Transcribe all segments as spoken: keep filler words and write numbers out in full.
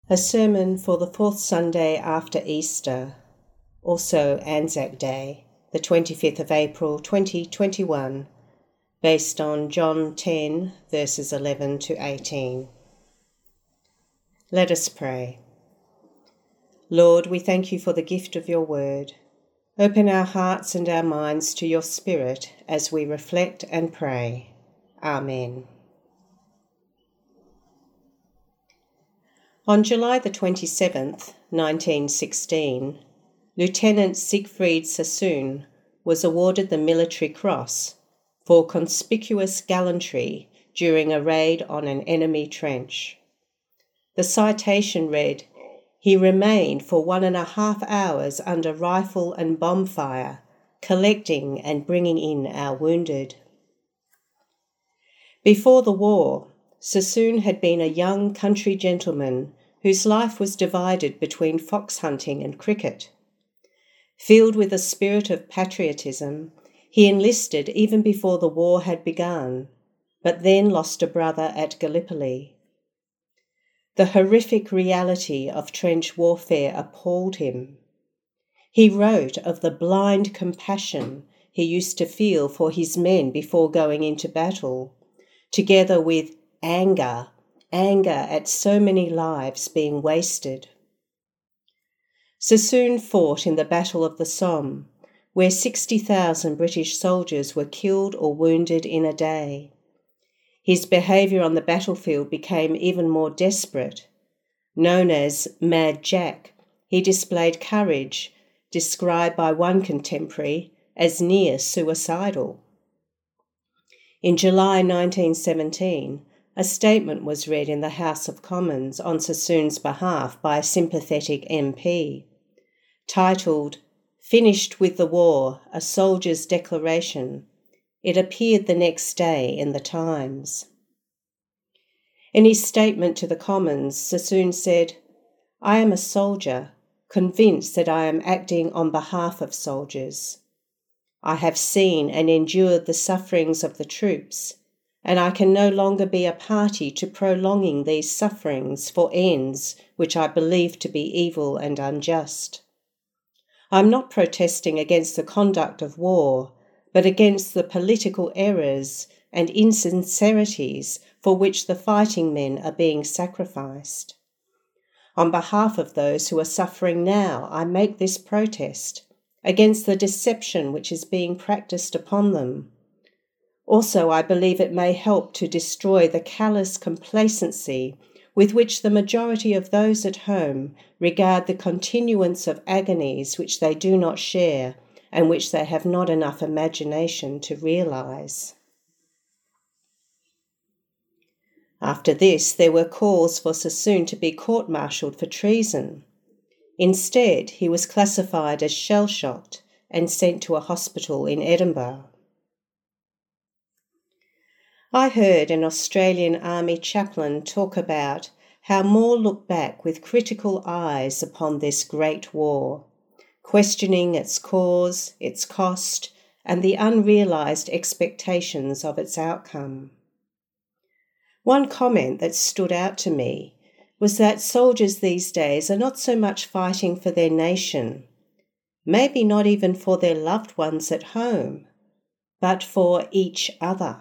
A sermon for the fourth Sunday after Easter, also Anzac Day, the twenty-fifth of April twenty twenty-one, based on John ten, verses eleven to eighteen. Let us pray. Lord, we thank you for the gift of your word. Open our hearts and our minds to your Spirit as we reflect and pray. Amen. On July the twenty-seventh, nineteen sixteen, Lieutenant Siegfried Sassoon was awarded the Military Cross for conspicuous gallantry during a raid on an enemy trench. The citation read, "He remained for one and a half hours under rifle and bomb fire, collecting and bringing in our wounded." Before the war, Sassoon had been a young country gentleman whose life was divided between fox hunting and cricket. Filled with a spirit of patriotism, he enlisted even before the war had begun, but then lost a brother at Gallipoli. The horrific reality of trench warfare appalled him. He wrote of the blind compassion he used to feel for his men before going into battle, together with anger, anger at so many lives being wasted. Sassoon fought in the Battle of the Somme, where sixty thousand British soldiers were killed or wounded in a day. His behaviour on the battlefield became even more desperate. Known as Mad Jack, he displayed courage, described by one contemporary as near suicidal. In July nineteen seventeen, a statement was read in the House of Commons on Sassoon's behalf by a sympathetic M P, titled "Finished with the War, a Soldier's Declaration." It appeared the next day in the Times. In his statement to the Commons, Sassoon said, "I am a soldier, convinced that I am acting on behalf of soldiers. I have seen and endured the sufferings of the troops, and I can no longer be a party to prolonging these sufferings for ends which I believe to be evil and unjust. I am not protesting against the conduct of war, but against the political errors and insincerities for which the fighting men are being sacrificed. On behalf of those who are suffering now, I make this protest against the deception which is being practiced upon them. Also, I believe it may help to destroy the callous complacency with which the majority of those at home regard the continuance of agonies which they do not share and which they have not enough imagination to realise." After this, there were calls for Sassoon to be court-martialled for treason. Instead, he was classified as shell-shocked and sent to a hospital in Edinburgh. I heard an Australian Army chaplain talk about how more look back with critical eyes upon this great war, questioning its cause, its cost, and the unrealised expectations of its outcome. One comment that stood out to me was that soldiers these days are not so much fighting for their nation, maybe not even for their loved ones at home, but for each other.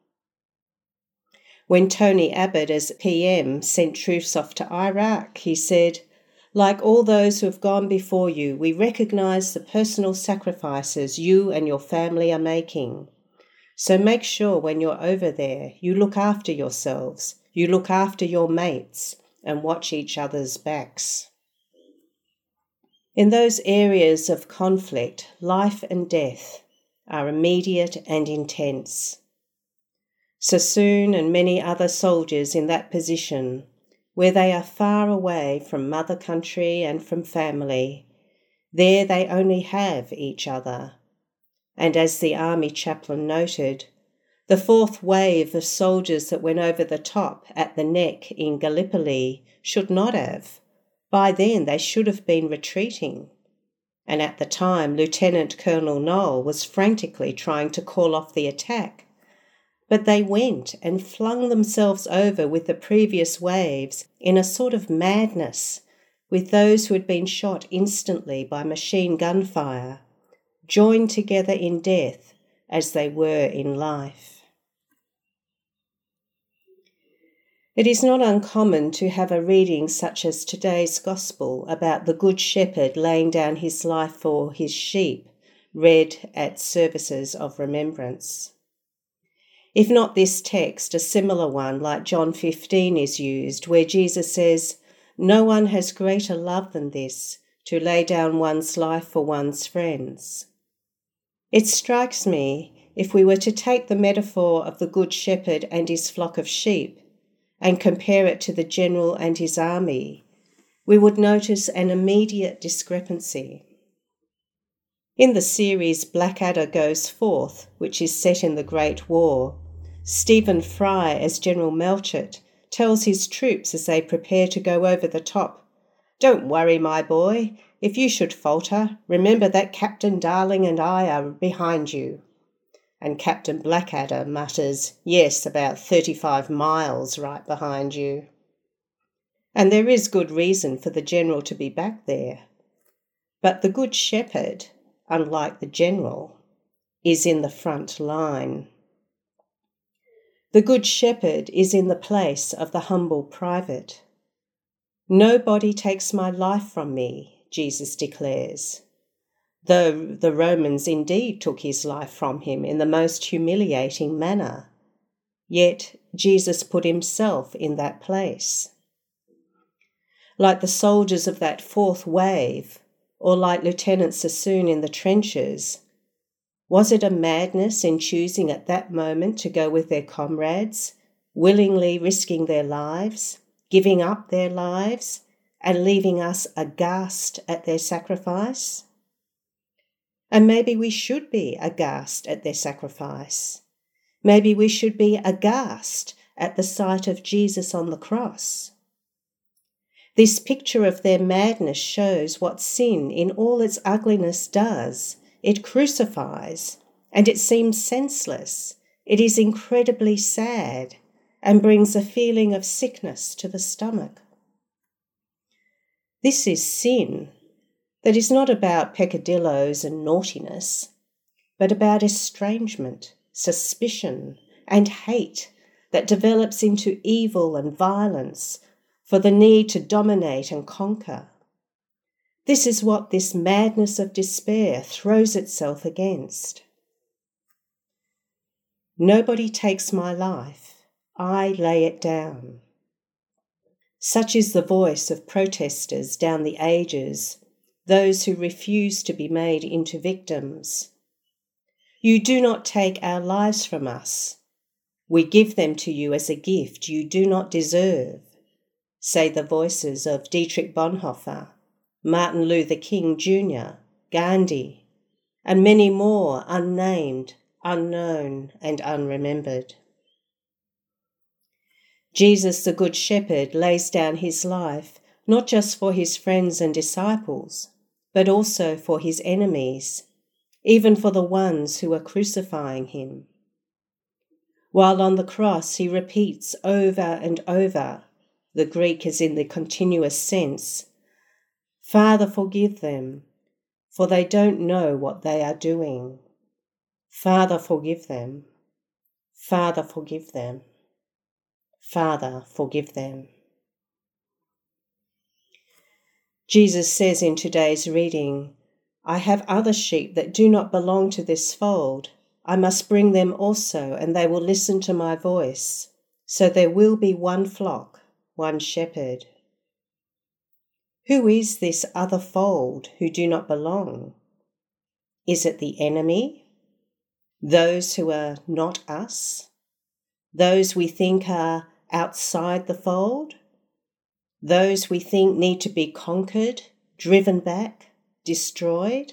When Tony Abbott as P M sent troops off to Iraq, he said, "Like all those who have gone before you, we recognise the personal sacrifices you and your family are making. So make sure when you're over there, you look after yourselves, you look after your mates, and watch each other's backs." In those areas of conflict, life and death are immediate and intense. Sassoon and many other soldiers in that position, where they are far away from mother country and from family, there they only have each other. And as the army chaplain noted, the fourth wave of soldiers that went over the top at the neck in Gallipoli should not have. By then they should have been retreating. And at the time, Lieutenant Colonel Noel was frantically trying to call off the attack. But they went and flung themselves over with the previous waves in a sort of madness with those who had been shot instantly by machine gun fire, joined together in death as they were in life. It is not uncommon to have a reading such as today's Gospel about the Good Shepherd laying down his life for his sheep, read at services of remembrance. If not this text, a similar one like John fifteen is used, where Jesus says, "No one has greater love than this, to lay down one's life for one's friends." It strikes me, if we were to take the metaphor of the Good Shepherd and his flock of sheep and compare it to the general and his army, we would notice an immediate discrepancy. In the series Blackadder Goes Forth, which is set in the Great War, Stephen Fry as General Melchett tells his troops as they prepare to go over the top, "Don't worry, my boy. If you should falter, remember that Captain Darling and I are behind you." And Captain Blackadder mutters, "Yes, about thirty-five miles right behind you." And there is good reason for the general to be back there. But the Good Shepherd, unlike the general, is in the front line. The Good Shepherd is in the place of the humble private. "Nobody takes my life from me," Jesus declares, though the Romans indeed took his life from him in the most humiliating manner. Yet Jesus put himself in that place. Like the soldiers of that fourth wave, or like Lieutenant Sassoon in the trenches, was it a madness in choosing at that moment to go with their comrades, willingly risking their lives, giving up their lives, and leaving us aghast at their sacrifice? And maybe we should be aghast at their sacrifice. Maybe we should be aghast at the sight of Jesus on the cross. This picture of their madness shows what sin in all its ugliness does. It crucifies, and it seems senseless. It is incredibly sad and brings a feeling of sickness to the stomach. This is sin that is not about peccadilloes and naughtiness, but about estrangement, suspicion, and hate that develops into evil and violence for the need to dominate and conquer. This is what this madness of despair throws itself against. "Nobody takes my life, I lay it down." Such is the voice of protesters down the ages, those who refuse to be made into victims. "You do not take our lives from us. We give them to you as a gift you do not deserve," say the voices of Dietrich Bonhoeffer, Martin Luther King Junior, Gandhi, and many more unnamed, unknown, and unremembered. Jesus, the Good Shepherd, lays down his life not just for his friends and disciples, but also for his enemies, even for the ones who are crucifying him. While on the cross, he repeats over and over, the Greek is in the continuous sense, "Father, forgive them, for they don't know what they are doing. Father, forgive them. Father, forgive them. Father, forgive them." Jesus says in today's reading, "I have other sheep that do not belong to this fold. I must bring them also, and they will listen to my voice. So there will be one flock, one shepherd." Who is this other fold who do not belong? Is it the enemy? Those who are not us? Those we think are outside the fold? Those we think need to be conquered, driven back, destroyed?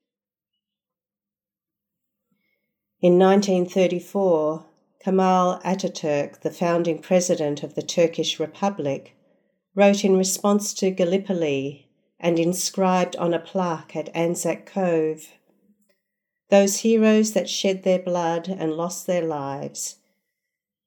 In nineteen thirty-four, Kemal Ataturk, the founding president of the Turkish Republic, wrote in response to Gallipoli and inscribed on a plaque at Anzac Cove, "Those heroes that shed their blood and lost their lives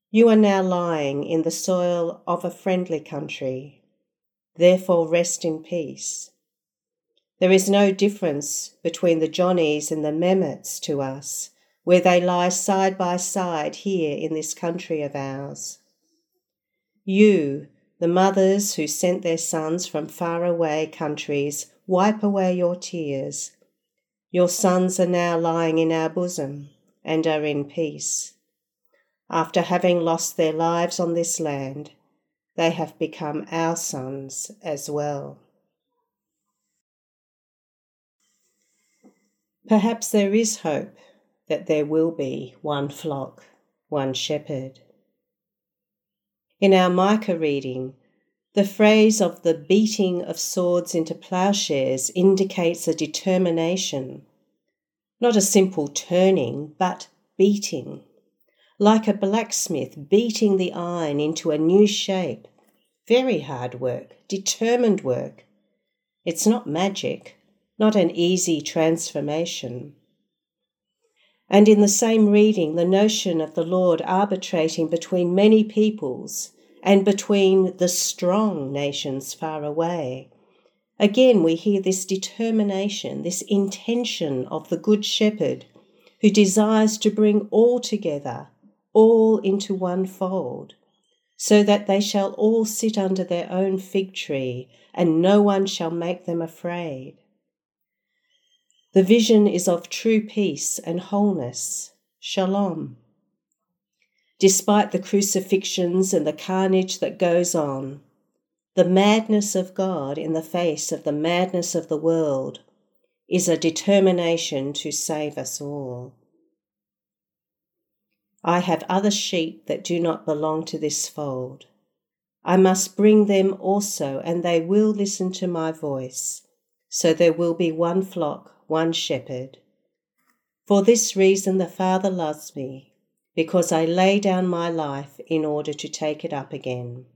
You are now lying in the soil of a friendly country. Therefore rest in peace. There is no difference between the Johnnies and the Mehmets to us, where they lie side by side here in this country of ours. You, the mothers who sent their sons from faraway countries, wipe away your tears. Your sons are now lying in our bosom and are in peace. After having lost their lives on this land, they have become our sons as well. Perhaps there is hope that there will be one flock, one shepherd. In our Micah reading, the phrase of the beating of swords into ploughshares indicates a determination, not a simple turning, but beating, like a blacksmith beating the iron into a new shape. Very hard work, determined work. It's not magic, not an easy transformation. And in the same reading, the notion of the Lord arbitrating between many peoples and between the strong nations far away. Again, we hear this determination, this intention of the Good Shepherd who desires to bring all together, all into one fold, so that they shall all sit under their own fig tree and no one shall make them afraid. The vision is of true peace and wholeness, shalom. Despite the crucifixions and the carnage that goes on, the madness of God in the face of the madness of the world is a determination to save us all. I have other sheep that do not belong to this fold. I must bring them also, and they will listen to my voice. So there will be one flock, one shepherd. For this reason the Father loves me, because I lay down my life in order to take it up again.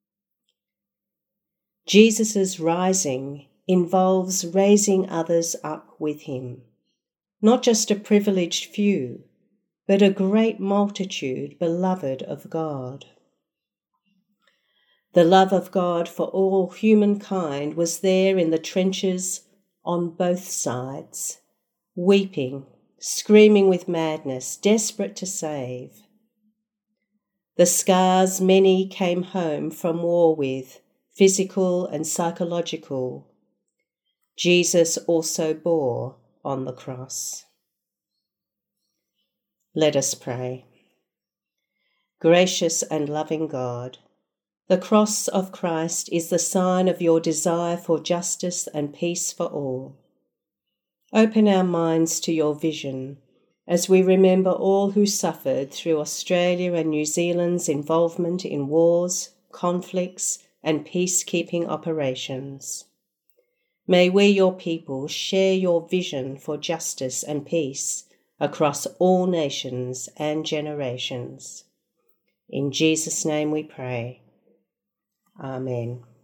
Jesus' rising involves raising others up with him, not just a privileged few, but a great multitude beloved of God. The love of God for all humankind was there in the trenches on both sides, weeping, screaming with madness, desperate to save. The scars many came home from war with, physical and psychological, Jesus also bore on the cross. Let us pray. Gracious and loving God, the cross of Christ is the sign of your desire for justice and peace for all. Open our minds to your vision as we remember all who suffered through Australia and New Zealand's involvement in wars, conflicts, and peacekeeping operations. May we, your people, share your vision for justice and peace across all nations and generations. In Jesus' name we pray. Amen.